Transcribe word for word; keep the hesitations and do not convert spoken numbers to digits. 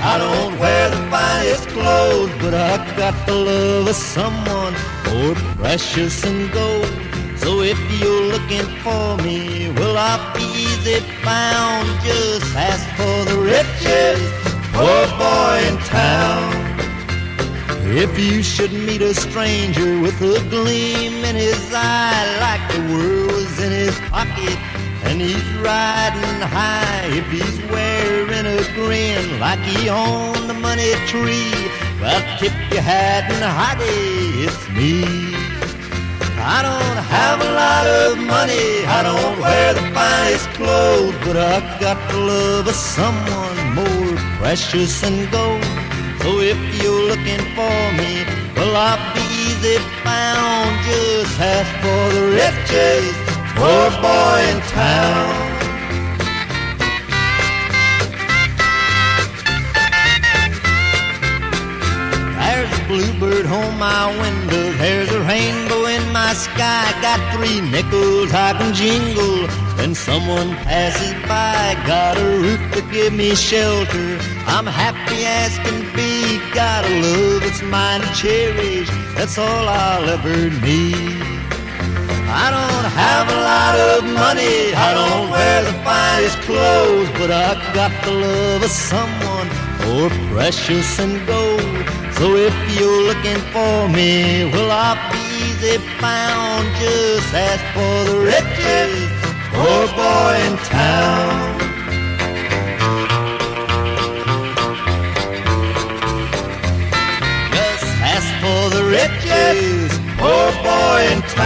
I don't wear the finest clothes, but I got the love of someone more precious than gold. So if you're looking for me, will I be easy found? Just ask for the richest poor boy in town. If you should meet a stranger with a gleam in his eye, like the world was in his pocket and he's riding high, if he's wearing a grin like he owned the money tree, well, tip your hat and howdy, it's me. I don't have a lot of money, I don't wear the finest clothes, but I got the love of someone more precious than gold. So if you're looking for me, well, I'll be easy found. Just ask for the richest poor boy in town. There's a bluebird on my window, there's a rainbow in my sky. Got three nickels I can jingle when someone passes by. Got a roof to give me shelter, I'm happy as can be. Got a love that's mine to cherish, that's all I'll ever need. I don't have a lot of money, I don't wear the finest clothes, but I got the love of someone more precious than gold. So if you're looking for me, well, I'll be easy found. Just ask for the richest poor boy in town. Just ask for the richest poor boy in town.